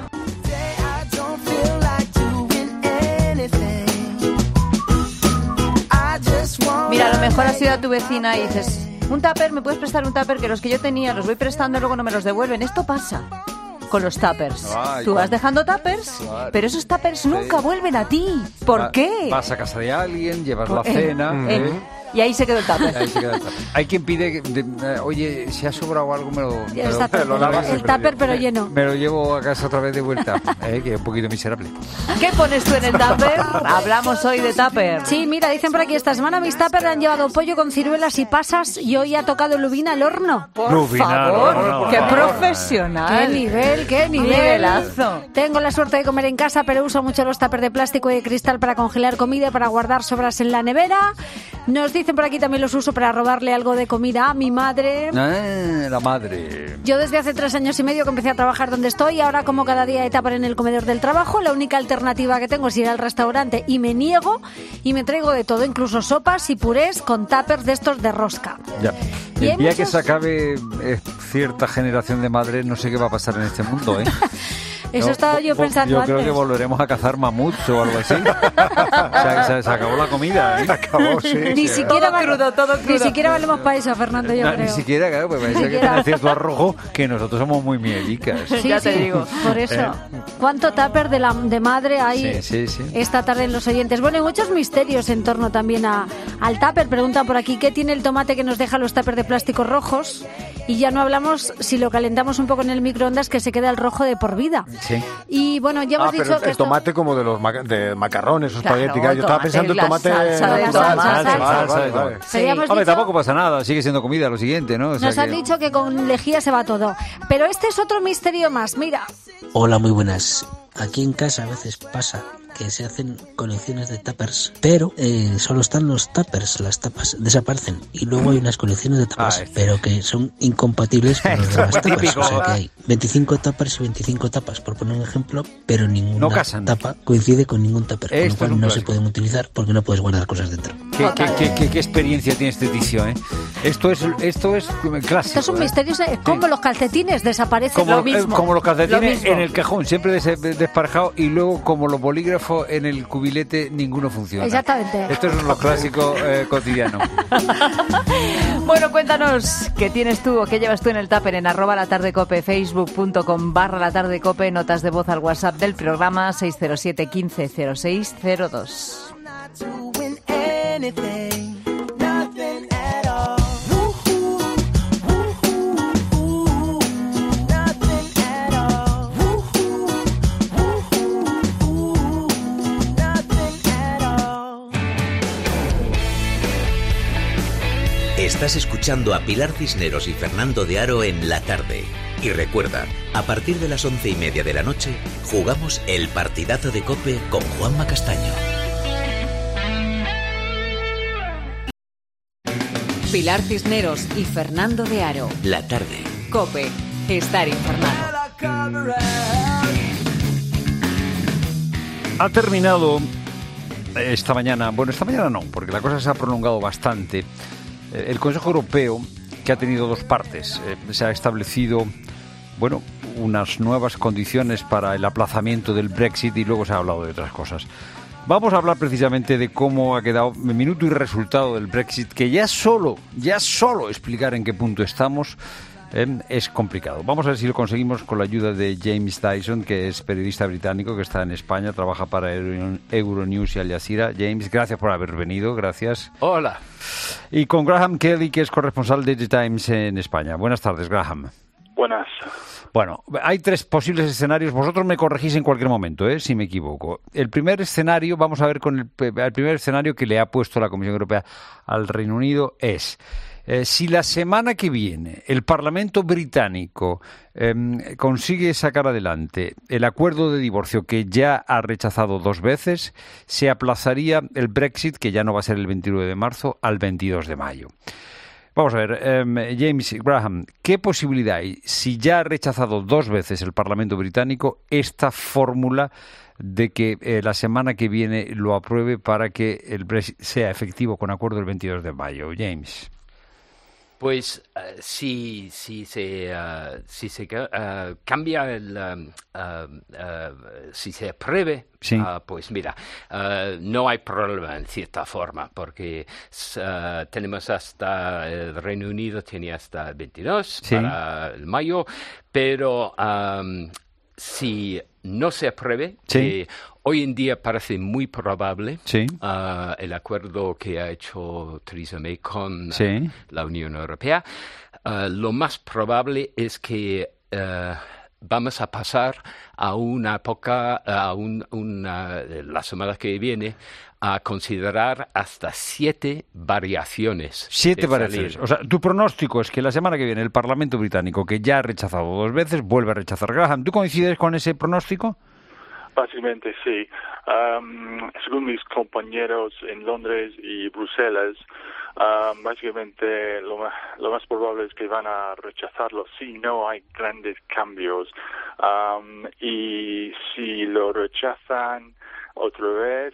Mira, a lo mejor has ido a tu vecina y dices, un tupper, ¿me puedes prestar un tupper? Que los que yo tenía los voy prestando y luego no me los devuelven. Esto pasa con los tuppers. Tú vas dejando tuppers, pero esos tuppers nunca vuelven a ti. ¿Por qué? Vas a casa de alguien, llevas la cena... Y ahí se quedó el tupper. Hay quien pide, oye, si ha sobrado algo, me lo el tupper, pero lleno. Me lo llevo a casa otra vez de vuelta, que es un poquito miserable. ¿Qué pones tú en el tupper? Hablamos hoy de tupper. Sí, mira, dicen por aquí, esta semana mis tuppers han llevado pollo con ciruelas y pasas y hoy ha tocado lubina al horno. Por favor, qué profesional. Qué nivel, qué nivelazo. Tengo la suerte de comer en casa, pero uso mucho los tuppers de plástico y de cristal para congelar comida, para guardar sobras en la nevera. Nos dicen por aquí también los uso para robarle algo de comida a mi madre. La madre. Yo desde hace 3 años y medio que empecé a trabajar donde estoy, ahora como cada día de tupper en el comedor del trabajo, la única alternativa que tengo es ir al restaurante y me niego y me traigo de todo, incluso sopas y purés con tuppers de estos de rosca. Ya. El día que se acabe cierta generación de madres, no sé qué va a pasar en este mundo, Eso estaba yo pensando antes. Yo creo que volveremos a cazar mamuts o algo así. Se acabó la comida, Se acabó, sí. Ni siquiera todo crudo. Ni siquiera valemos para eso, Fernando, yo creo. Ni siquiera, claro, pues parece que tiene cierto arrojo que nosotros somos muy mielicas. Sí, ya te digo. Por eso. ¿Cuánto tupper de madre hay esta tarde en Los Oyentes? Bueno, hay muchos misterios en torno también al tupper. Preguntan por aquí, ¿qué tiene el tomate que nos deja los tuppers de plástico rojos? Y ya no hablamos, si lo calentamos un poco en el microondas, que se queda el rojo de por vida. Sí. Y bueno, ya hemos dicho pero que el tomate como de los de macarrones, espagueti. Yo estaba pensando el tomate... Hombre, tampoco pasa nada, sigue siendo comida lo siguiente, ¿no? Nos han dicho que con lejía se va todo. Pero este es otro misterio más, mira. Hola, muy buenas. Aquí en casa a veces pasa que se hacen colecciones de tuppers, pero solo están los tuppers, las tapas desaparecen y luego hay unas colecciones de tapas, pero que son incompatibles con los demás tapas. O sea que hay 25 tuppers y 25 tapas, por poner un ejemplo, pero ninguna tapa coincide con ningún tupper, con lo cual no se pueden utilizar porque no puedes guardar cosas dentro. ¿Qué experiencia tiene este tío, Esto es clásico. Esto es un misterio, como los calcetines desaparecen lo mismo. Como los calcetines en el cajón, siempre desparejado, y luego como los bolígrafos en el cubilete, ninguno funciona. Exactamente. Esto es lo clásico cotidiano. Bueno, cuéntanos qué tienes tú o qué llevas tú en el tupper en @latardecope, facebook.com/latardecope, notas de voz al WhatsApp del programa 607 15 06 02. Estás escuchando a Pilar Cisneros y Fernando de Aro en La Tarde. Y recuerda, a partir de las 11:30 de la noche, jugamos el partidazo de COPE con Juanma Castaño. Pilar Cisneros y Fernando de Aro. La Tarde. COPE. Estar informado. Ha terminado esta mañana no, porque la cosa se ha prolongado bastante. El Consejo Europeo, que ha tenido dos partes, se ha establecido, unas nuevas condiciones para el aplazamiento del Brexit y luego se ha hablado de otras cosas. Vamos a hablar precisamente de cómo ha quedado el minuto y resultado del Brexit, que ya solo explicar en qué punto estamos es complicado. Vamos a ver si lo conseguimos con la ayuda de James Dyson, que es periodista británico que está en España, trabaja para Euronews y Al Jazeera. James, gracias por haber venido, gracias. Hola. Y con Graham Kelly, que es corresponsal de The Times en España. Buenas tardes, Graham. Buenas. Bueno, hay 3 posibles escenarios. Vosotros me corregís en cualquier momento, si me equivoco. El primer escenario, vamos a ver con el primer escenario que le ha puesto la Comisión Europea al Reino Unido es Si la semana que viene el Parlamento británico consigue sacar adelante el acuerdo de divorcio que ya ha rechazado 2 veces, se aplazaría el Brexit, que ya no va a ser el 29 de marzo, al 22 de mayo. Vamos a ver, James Graham, ¿qué posibilidad hay, si ya ha rechazado 2 veces el Parlamento británico, esta fórmula de que la semana que viene lo apruebe para que el Brexit sea efectivo con acuerdo el 22 de mayo? James. Pues si se cambia si se apruebe, sí. Pues mira, no hay problema en cierta forma, porque tenemos hasta el Reino Unido tiene hasta el 22 sí. para el mayo, pero si no se apruebe, sí. Hoy en día parece muy probable sí. El acuerdo que ha hecho Theresa May con sí. La Unión Europea. Lo más probable es que vamos a pasar a una época, la semana que viene, a considerar hasta 7 variaciones. 7 variaciones. O sea, tu pronóstico es que la semana que viene el Parlamento británico, que ya ha rechazado 2 veces, vuelve a rechazar. Graham, ¿tú coincides con ese pronóstico? Básicamente sí. Según mis compañeros en Londres y Bruselas, básicamente lo más probable es que van a rechazarlo si no hay grandes cambios. Y si lo rechazan otra vez,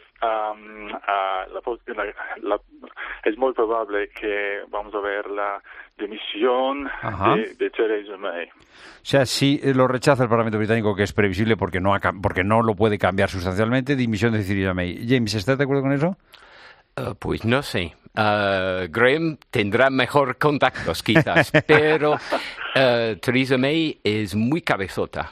es muy probable que vamos a ver la dimisión de Theresa May. O sea, si lo rechaza el Parlamento británico, que es previsible porque no lo puede cambiar sustancialmente, dimisión de Theresa May. James, ¿estás de acuerdo con eso? Pues no sé. Graham tendrá mejor contactos quizás, pero Theresa May es muy cabezota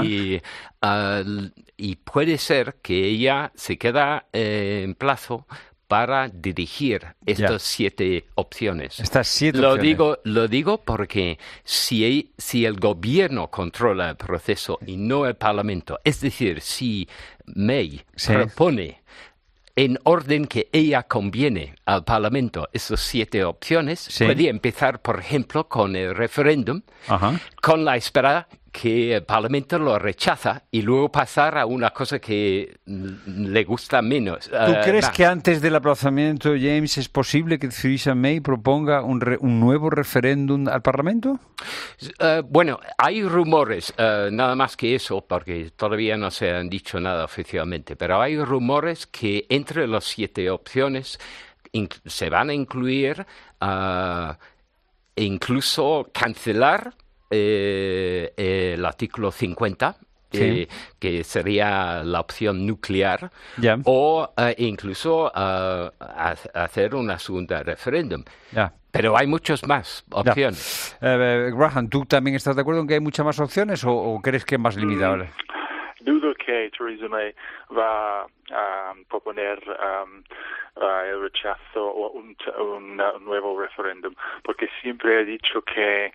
y puede ser que ella se queda en plazo para dirigir estas 7 opciones. Estas 7 opciones. Lo digo porque si el gobierno controla el proceso y no el Parlamento, es decir, si May propone en orden que ella conviene al Parlamento esas 7 opciones, puede empezar, por ejemplo, con el referéndum, con la espera que el Parlamento lo rechaza y luego pasar a una cosa que le gusta menos. ¿Tú crees que antes del aplazamiento, James, es posible que Theresa May proponga un nuevo referéndum al Parlamento? Bueno, hay rumores, nada más que eso, porque todavía no se han dicho nada oficialmente, pero hay rumores que entre las 7 opciones se van a incluir incluso cancelar el artículo 50, que sería la opción nuclear, o incluso hacer una segunda referéndum. Pero hay muchas más opciones. Graham, ¿tú también estás de acuerdo en que hay muchas más opciones o crees que es más limitable? Dudo que Theresa May va a proponer el rechazo o un nuevo referéndum, porque siempre he dicho que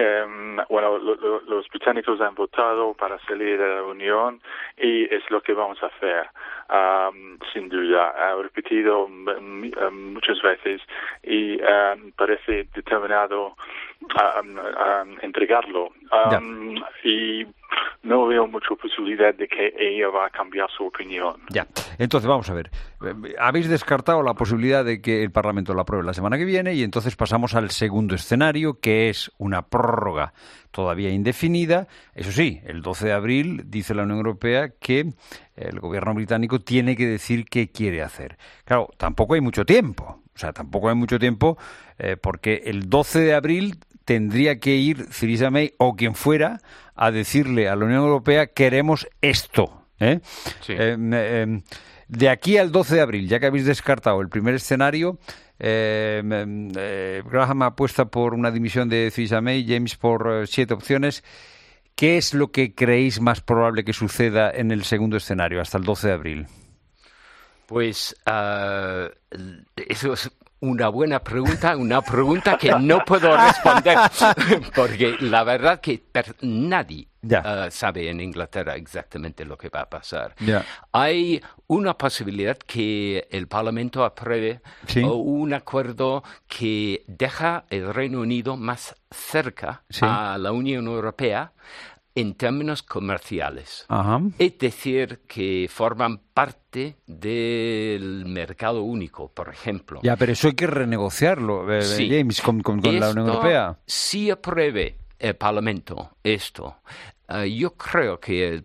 los británicos han votado para salir de la Unión y es lo que vamos a hacer, sin duda. He repetido muchas veces y parece determinado a entregarlo. Y no veo mucha posibilidad de que ella va a cambiar su opinión. Ya. Entonces, vamos a ver. Habéis descartado la posibilidad de que el Parlamento lo apruebe la semana que viene y entonces pasamos al segundo escenario, que es una prórroga todavía indefinida. Eso sí, el 12 de abril dice la Unión Europea que el gobierno británico tiene que decir qué quiere hacer. Claro, tampoco hay mucho tiempo. O sea, tampoco hay mucho tiempo porque el 12 de abril tendría que ir Theresa May o quien fuera a decirle a la Unión Europea queremos esto. De aquí al 12 de abril, ya que habéis descartado el primer escenario, Graham apuesta por una dimisión de Theresa May, James por 7 opciones. ¿Qué es lo que creéis más probable que suceda en el segundo escenario hasta el 12 de abril? Pues eso es una buena pregunta, una pregunta que no puedo responder, porque la verdad que nadie sabe en Inglaterra exactamente lo que va a pasar. Hay una posibilidad que el Parlamento apruebe un acuerdo que deja el Reino Unido más cerca a la Unión Europea en términos comerciales. Es decir, que forman parte del mercado único, por ejemplo. Ya, pero eso hay que renegociarlo, James, con la Unión Europea. Si apruebe el Parlamento esto, yo creo que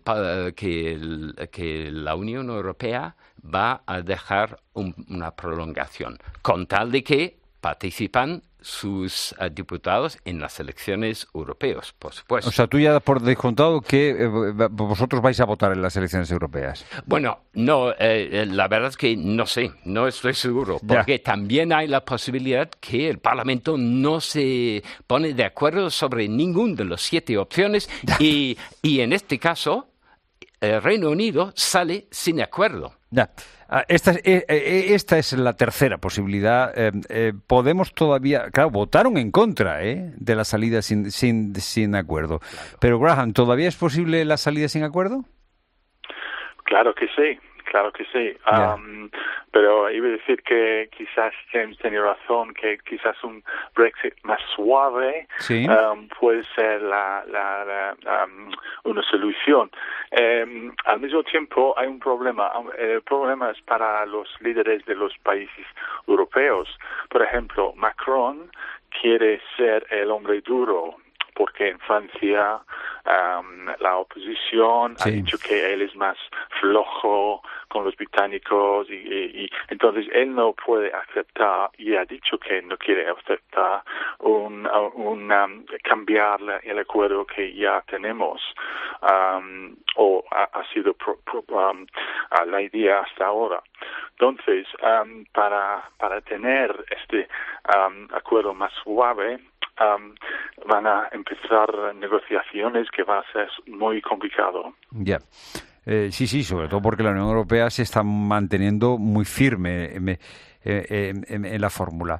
la Unión Europea va a dejar una prolongación, con tal de que participan sus diputados en las elecciones europeas, por supuesto. O sea, tú ya das por descontado que vosotros vais a votar en las elecciones europeas. Bueno, no, la verdad es que no sé, no estoy seguro, porque también hay la posibilidad que el Parlamento no se pone de acuerdo sobre ninguna de las 7 opciones y en este caso el Reino Unido sale sin acuerdo. Esta es la tercera posibilidad. Podemos todavía... Claro, votaron en contra de la salida sin acuerdo. Claro. Pero, Graham, ¿todavía es posible la salida sin acuerdo? Claro que sí. Pero iba a decir que quizás James tiene razón, que quizás un Brexit más suave puede ser una solución. Al mismo tiempo hay un problema. El problema es para los líderes de los países europeos. Por ejemplo, Macron quiere ser el hombre duro, porque en Francia la oposición ha dicho que él es más flojo con los británicos y entonces él no puede aceptar y ha dicho que no quiere aceptar cambiar el acuerdo que ya tenemos o ha sido la idea hasta ahora. Entonces, para tener este acuerdo más suave, van a empezar negociaciones que va a ser muy complicado. Sí, sobre todo porque la Unión Europea se está manteniendo muy firme en la fórmula.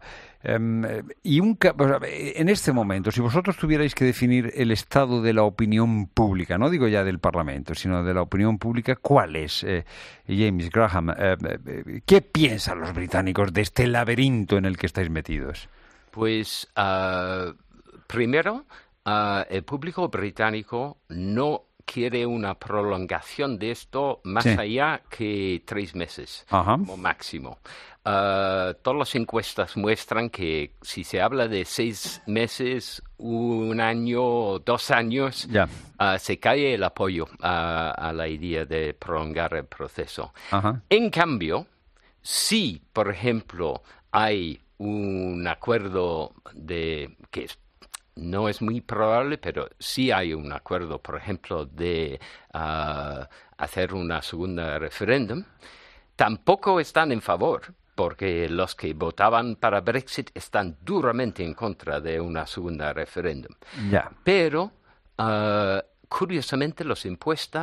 En este momento, si vosotros tuvierais que definir el estado de la opinión pública, no digo ya del Parlamento, sino de la opinión pública, ¿cuál es, James, Graham? ¿Qué piensan los británicos de este laberinto en el que estáis metidos? Pues, primero, el público británico no quiere una prolongación de esto más allá que 3 meses como máximo. Todas las encuestas muestran que si se habla de 6 meses, 1 año, 2 años, se cae el apoyo a la idea de prolongar el proceso. En cambio, si, por ejemplo, hay un acuerdo que no es muy probable, pero sí hay un acuerdo, por ejemplo, de hacer una segunda referéndum, tampoco están en favor, porque los que votaban para Brexit están duramente en contra de una segunda referéndum. Pero, curiosamente, los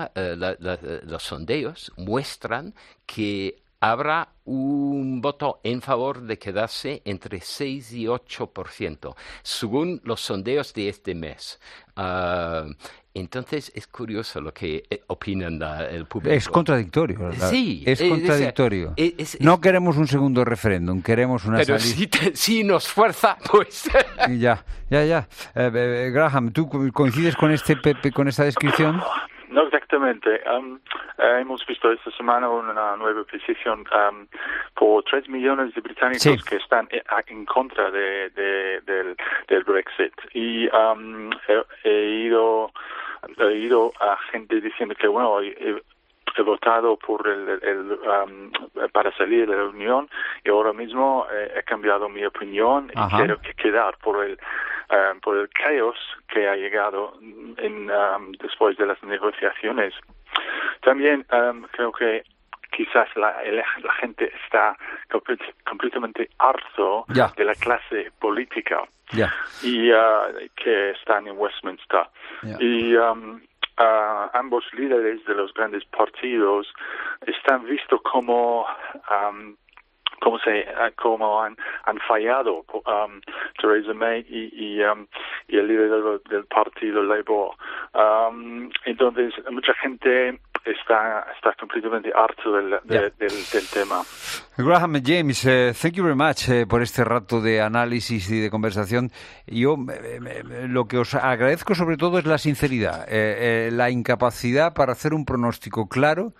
sondeos muestran que habrá un voto en favor de quedarse entre 6 y 8%, según los sondeos de este mes. Entonces, es curioso lo que opinan el público. Es contradictorio, ¿verdad? Sí. Es contradictorio. No queremos un segundo referéndum, queremos una salida. Pero si nos fuerza, pues... Ya. Graham, ¿tú coincides con esta descripción? No exactamente. Hemos visto esta semana una nueva petición por 3 millones de británicos que están en contra del Brexit. Y he ido a gente diciendo que, bueno, he votado por para salir de la Unión y ahora mismo he cambiado mi opinión y quiero quedar por el caos que ha llegado después de las negociaciones. También creo que quizás la gente está completamente harto de la clase política y que están en Westminster. Y ambos líderes de los grandes partidos están vistos como cómo han fallado Theresa May y el líder del partido Labour. Entonces, mucha gente está completamente harto del tema. Graham, James, thank you very much por este rato de análisis y de conversación. Yo lo que os agradezco sobre todo es la sinceridad, la incapacidad para hacer un pronóstico claro.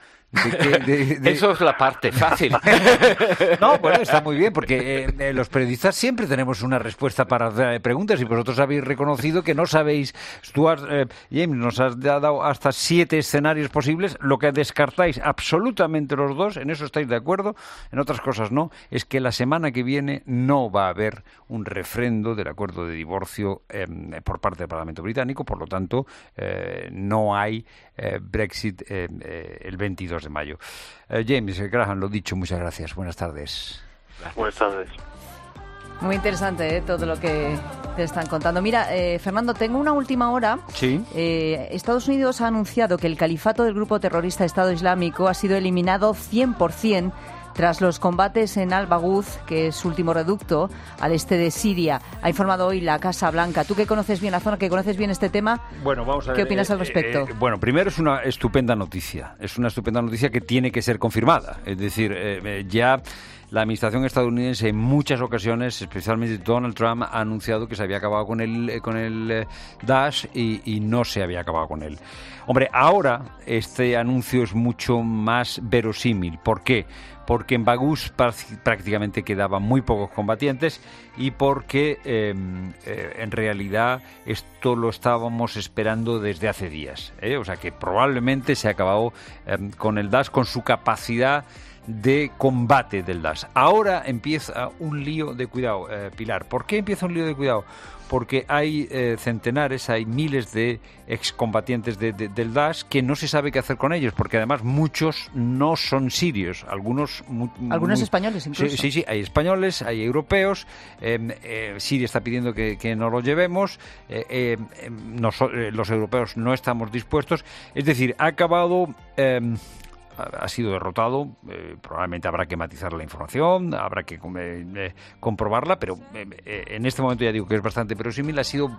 Eso es la parte fácil. No, bueno, está muy bien, porque los periodistas siempre tenemos una respuesta para preguntas y vosotros habéis reconocido que no sabéis. James, nos has dado hasta 7 escenarios posibles. Lo que descartáis absolutamente los dos, en eso estáis de acuerdo, en otras cosas no, es que la semana que viene no va a haber un refrendo del acuerdo de divorcio por parte del Parlamento británico, por lo tanto no hay Brexit el 22 de mayo. James, Graham, lo dicho, muchas gracias. Buenas tardes. Buenas tardes. Muy interesante todo lo que te están contando. Mira, Fernando, tengo una última hora. Sí. Estados Unidos ha anunciado que el califato del grupo terrorista Estado Islámico ha sido eliminado 100% tras los combates en Al-Baghouz, que es su último reducto, al este de Siria. Ha informado hoy la Casa Blanca. Tú que conoces bien la zona, que conoces bien este tema, bueno, vamos a ver, ¿qué opinas al respecto? Bueno, primero es una estupenda noticia. Es una estupenda noticia que tiene que ser confirmada. Es decir, ya la administración estadounidense en muchas ocasiones, especialmente Donald Trump, ha anunciado que se había acabado con el Daesh y no se había acabado con él. Hombre, ahora este anuncio es mucho más verosímil. ¿Por qué? Porque en Baghouz prácticamente quedaban muy pocos combatientes y porque en realidad esto lo estábamos esperando desde hace días. O sea que probablemente se ha acabado con el Daesh, con su capacidad de combate del Daesh. Ahora empieza un lío de cuidado, Pilar. ¿Por qué empieza un lío de cuidado? Porque hay centenares, hay miles de excombatientes del Daesh que no se sabe qué hacer con ellos, porque además muchos no son sirios, algunos españoles incluso. Sí, hay españoles, hay europeos. Siria está pidiendo que no lo llevemos, los europeos no estamos dispuestos. Es decir, ha sido derrotado, probablemente habrá que matizar la información, habrá que comprobarla, pero en este momento ya digo que es bastante verosímil. Ha sido,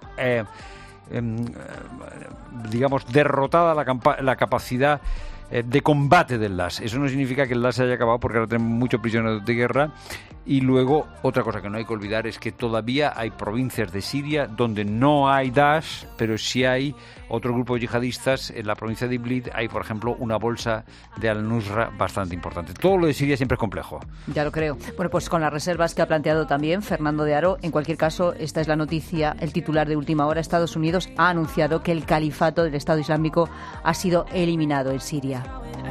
digamos, derrotada la capacidad de combate del Daesh. Eso no significa que el Daesh se haya acabado, porque ahora tenemos muchos prisioneros de guerra. Y luego, otra cosa que no hay que olvidar es que todavía hay provincias de Siria donde no hay Daesh, pero sí hay otro grupo de yihadistas. En la provincia de Idlib hay, por ejemplo, una bolsa de Al-Nusra bastante importante. Todo lo de Siria siempre es complejo. Ya lo creo. Bueno, pues con las reservas que ha planteado también Fernando de Aro, en cualquier caso, esta es la noticia, el titular de última hora. Estados Unidos ha anunciado que el califato del Estado Islámico ha sido eliminado en Siria.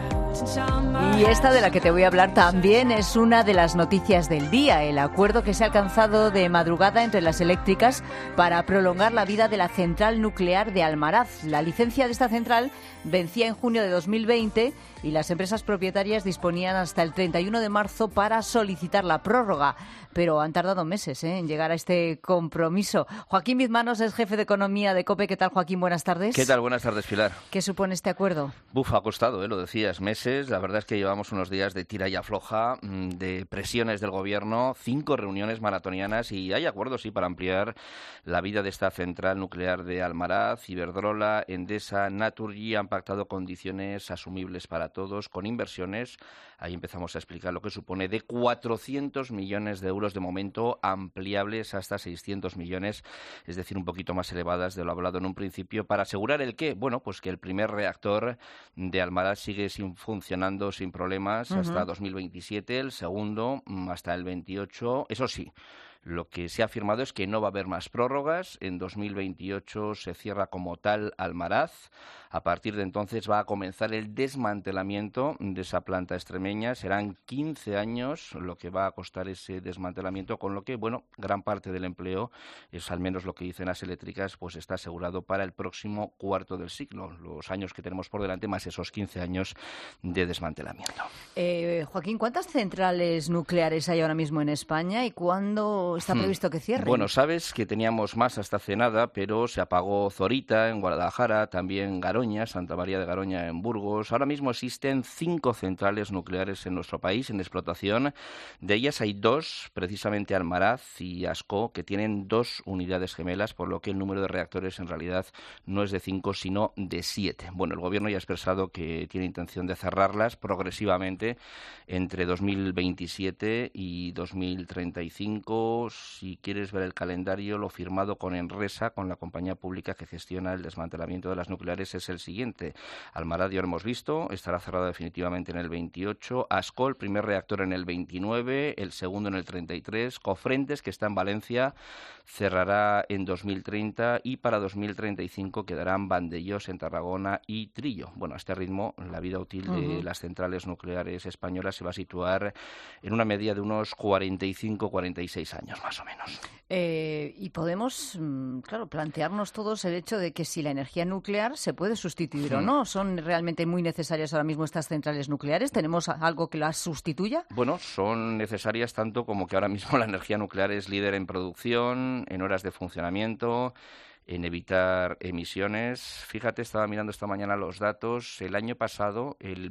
Y esta de la que te voy a hablar también es una de las noticias del día, el acuerdo que se ha alcanzado de madrugada entre las eléctricas para prolongar la vida de la central nuclear de Almaraz. La licencia de esta central vencía en junio de 2020 y las empresas propietarias disponían hasta el 31 de marzo para solicitar la prórroga. Pero han tardado meses en llegar a este compromiso. Joaquín Bizmanos es jefe de economía de COPE. ¿Qué tal, Joaquín? Buenas tardes. ¿Qué tal? Buenas tardes, Pilar. ¿Qué supone este acuerdo? Ha costado, lo decías, meses. La verdad es que llevamos unos días de tira y afloja, de presiones del gobierno, 5 reuniones maratonianas y hay acuerdos, sí, para ampliar la vida de esta central nuclear de Almaraz. Iberdrola, Endesa, Naturgy han pactado condiciones asumibles para todos, con inversiones. Ahí empezamos a explicar lo que supone, de 400 millones de euros de momento, ampliables hasta 600 millones, es decir, un poquito más elevadas de lo hablado en un principio, para asegurar el qué. Bueno, pues que el primer reactor de Almaraz sigue funcionando sin problemas hasta 2027, el segundo hasta el 28, eso sí. Lo que se ha afirmado es que no va a haber más prórrogas. En 2028 se cierra como tal Almaraz. A partir de entonces va a comenzar el desmantelamiento de esa planta extremeña. Serán 15 años lo que va a costar ese desmantelamiento, con lo que, bueno, gran parte del empleo, es al menos lo que dicen las eléctricas, pues está asegurado para el próximo cuarto del siglo. Los años que tenemos por delante, más esos 15 años de desmantelamiento. Joaquín, ¿cuántas centrales nucleares hay ahora mismo en España y cuándo ¿O está previsto que cierre? Bueno, sabes que teníamos más hasta hace nada, pero se apagó Zorita en Guadalajara, también Garoña, Santa María de Garoña en Burgos. Ahora mismo existen 5 centrales nucleares en nuestro país en explotación. De ellas hay 2, precisamente Almaraz y Ascó, que tienen 2 unidades gemelas, por lo que el número de reactores en realidad no es de 5, sino de 7. Bueno, el Gobierno ya ha expresado que tiene intención de cerrarlas progresivamente entre 2027 y 2035. Si quieres ver el calendario, lo firmado con Enresa, con la compañía pública que gestiona el desmantelamiento de las nucleares, es el siguiente. Almaraz ya lo hemos visto, estará cerrado definitivamente en el 28. Ascó, el primer reactor en el 29, el segundo en el 33. Cofrentes, que está en Valencia, cerrará en 2030 y para 2035 quedarán Vandellós en Tarragona y Trillo. Bueno, a este ritmo, la vida útil de las centrales nucleares españolas se va a situar en una media de unos 45-46 años, más o menos. Y podemos, claro, plantearnos todos el hecho de que si la energía nuclear se puede sustituir o no. ¿Son realmente muy necesarias ahora mismo estas centrales nucleares? ¿Tenemos algo que las sustituya? Bueno, son necesarias tanto como que ahora mismo la energía nuclear es líder en producción, en horas de funcionamiento, en evitar emisiones. Fíjate, estaba mirando esta mañana los datos. El año pasado, el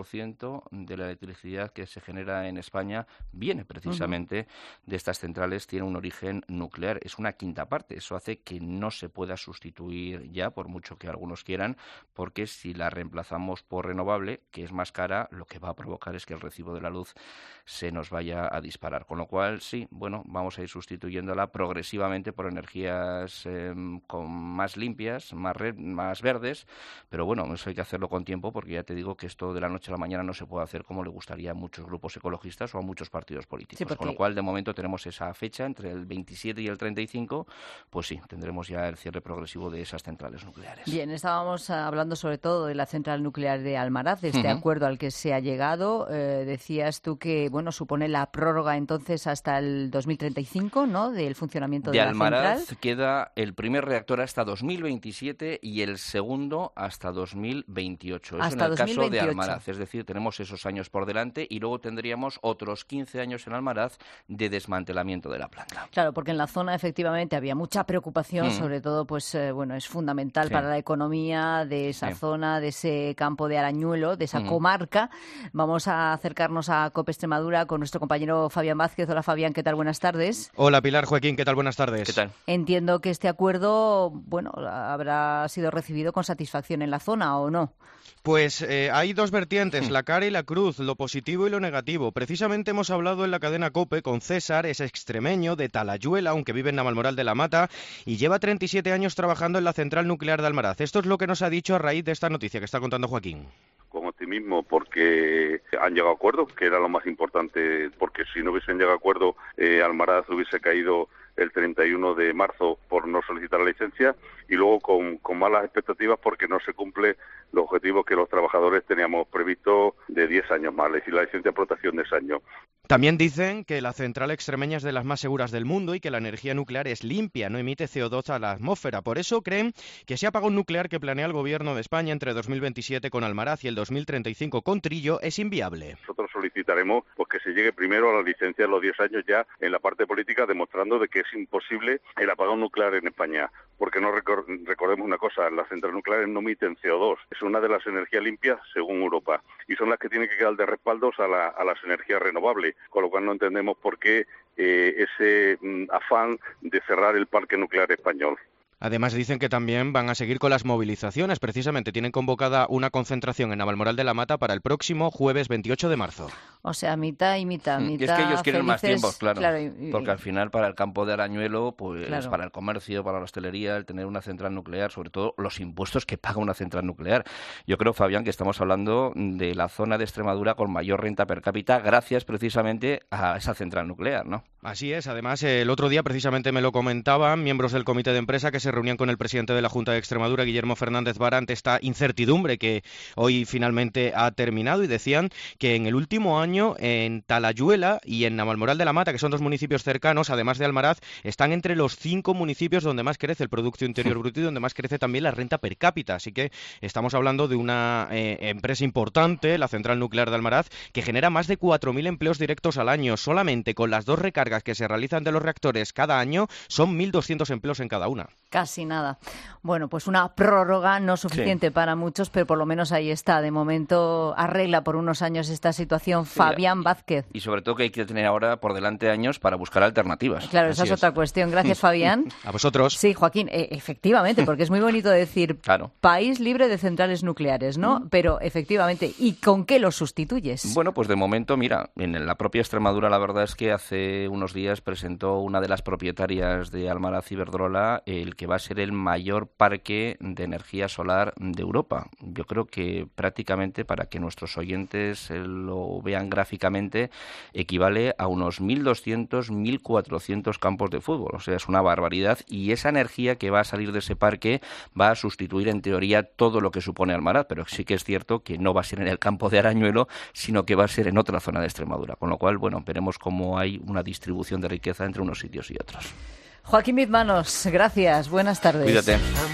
20% de la electricidad que se genera en España viene precisamente de estas centrales, tiene un origen nuclear. Es una quinta parte. Eso hace que no se pueda sustituir ya, por mucho que algunos quieran, porque si la reemplazamos por renovable, que es más cara, lo que va a provocar es que el recibo de la luz se nos vaya a disparar. Con lo cual, sí, bueno, vamos a ir sustituyéndola progresivamente por energías con más limpias, más verdes, pero bueno, eso hay que hacerlo con tiempo, porque ya te digo que esto de la noche a la mañana no se puede hacer como le gustaría a muchos grupos ecologistas o a muchos partidos políticos. Sí, con lo cual, de momento tenemos esa fecha entre el 27 y el 35, pues sí, tendremos ya el cierre progresivo de esas centrales nucleares. Bien, estábamos hablando sobre todo de la central nuclear de Almaraz, de este acuerdo al que se ha llegado. Decías tú que, bueno, supone la prórroga entonces hasta el 2035, ¿no?, del funcionamiento de la Almaraz central. Queda el primer reactor hasta 2027 y el segundo hasta 2028. Eso hasta en el 2028. caso de Almaraz, es decir, tenemos esos años por delante y luego tendríamos otros 15 años en Almaraz de desmantelamiento de la planta. Claro, porque en la zona efectivamente había mucha preocupación, sobre todo, pues bueno, es fundamental para la economía de esa zona, de ese campo de Arañuelo, de esa comarca. Vamos a acercarnos a COPE Extremadura con nuestro compañero Fabián Vázquez. Hola Fabián, ¿qué tal? Buenas tardes. Hola Pilar, Joaquín, ¿qué tal? Buenas tardes. ¿Qué tal? Entiendo que este acuerdo, bueno, habrá sido recibido con satisfacción en la zona, ¿o no? Pues hay dos vertientes, la cara y la cruz, lo positivo y lo negativo. Precisamente hemos hablado en la cadena COPE con César, es extremeño de Talayuela, aunque vive en Navalmoral de la Mata, y lleva 37 años trabajando en la central nuclear de Almaraz. Esto es lo que nos ha dicho a raíz de esta noticia que está contando Joaquín. Con optimismo, porque han llegado a acuerdos, que era lo más importante, porque si no hubiesen llegado a acuerdo, Almaraz hubiese caído el 31 de marzo por no solicitar la licencia, y luego con malas expectativas porque no se cumple los objetivos que los trabajadores teníamos previsto de 10 años más, es decir, la licencia de explotación de ese año. También dicen que la central extremeña es de las más seguras del mundo y que la energía nuclear es limpia, no emite CO2 a la atmósfera. Por eso creen que ese apagón nuclear que planea el Gobierno de España entre 2027 con Almaraz y el 2035 con Trillo es inviable. Nosotros solicitaremos pues que se llegue primero a la licencia de los 10 años ya en la parte política, demostrando de que es imposible el apagón nuclear en España. Porque no recordemos una cosa, las centrales nucleares no emiten CO2, es una de las energías limpias según Europa y son las que tienen que quedar de respaldos a las energías renovables, con lo cual no entendemos por qué ese afán de cerrar el parque nuclear español. Además dicen que también van a seguir con las movilizaciones. Precisamente tienen convocada una concentración en Navalmoral de la Mata para el próximo jueves 28 de marzo. O sea, mitad y mitad. Y es que ellos quieren más tiempo, claro. Y porque al final para el campo de Arañuelo, pues para el comercio, para la hostelería, el tener una central nuclear, sobre todo los impuestos que paga una central nuclear. Yo creo, Fabián, que estamos hablando de la zona de Extremadura con mayor renta per cápita gracias precisamente a esa central nuclear, ¿no? Así es. Además, el otro día precisamente me lo comentaban miembros del comité de empresa que se reunían con el presidente de la Junta de Extremadura, Guillermo Fernández Vara, ante esta incertidumbre que hoy finalmente ha terminado, y decían que en el último año año en Talayuela y en Navalmoral de la Mata, que son dos municipios cercanos, además de Almaraz, están entre los 5 municipios donde más crece el Producto Interior Bruto y donde más crece también la renta per cápita. Así que estamos hablando de una empresa importante, la central nuclear de Almaraz, que genera más de 4.000 empleos directos al año. Solamente con las 2 recargas que se realizan de los reactores cada año son 1.200 empleos en cada una. Casi nada. Bueno, pues una prórroga no suficiente para muchos, pero por lo menos ahí está. De momento arregla por unos años esta situación. Fabián Vázquez. Y sobre todo que hay que tener ahora por delante años para buscar alternativas. Claro, esa es otra cuestión. Gracias, Fabián. A vosotros. Sí, Joaquín, efectivamente, porque es muy bonito decir país libre de centrales nucleares, ¿no? Pero efectivamente, ¿y con qué lo sustituyes? Bueno, pues de momento, mira, en la propia Extremadura la verdad es que hace unos días presentó una de las propietarias de Almaraz Iberdrola el que va a ser el mayor parque de energía solar de Europa. Yo creo que prácticamente, para que nuestros oyentes lo vean gráficamente, equivale a unos 1.200, 1.400 campos de fútbol. O sea, es una barbaridad, y esa energía que va a salir de ese parque va a sustituir en teoría todo lo que supone Almaraz, pero sí que es cierto que no va a ser en el campo de Arañuelo, sino que va a ser en otra zona de Extremadura. Con lo cual, bueno, veremos cómo hay una distribución de riqueza entre unos sitios y otros. Joaquín Bizmanos, gracias. Buenas tardes. Cuídate.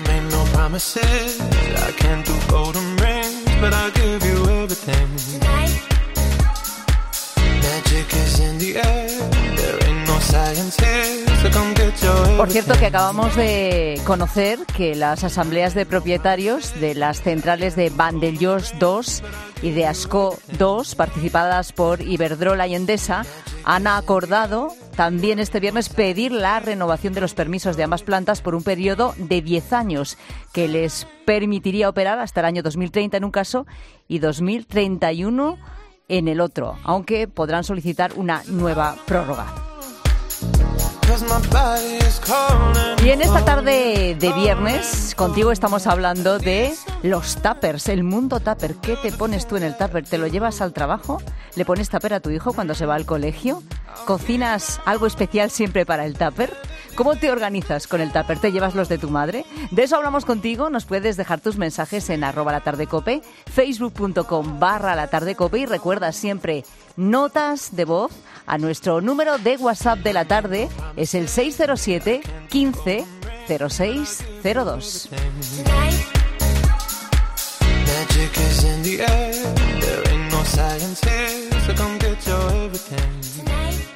Por cierto, que acabamos de conocer que las asambleas de propietarios de las centrales de Vandellós 2 y de Ascó 2, participadas por Iberdrola y Endesa, han acordado también este viernes pedir la renovación de los permisos de ambas plantas por un periodo de 10 años, que les permitiría operar hasta el año 2030 en un caso y 2031 en el otro, aunque podrán solicitar una nueva prórroga. Y en esta tarde de viernes, contigo estamos hablando de los tuppers, el mundo tupper. ¿Qué te pones tú en el tupper? ¿Te lo llevas al trabajo? ¿Le pones tupper a tu hijo cuando se va al colegio? ¿Cocinas algo especial siempre para el tupper? ¿Cómo te organizas con el tupper? ¿Te llevas los de tu madre? De eso hablamos contigo. Nos puedes dejar tus mensajes en @latardecope, facebook.com/latardecope, y recuerda siempre notas de voz a nuestro número de WhatsApp de la tarde. Es el 607 15 0602. Magic is in the air, there ain't no science here, so come get your everything.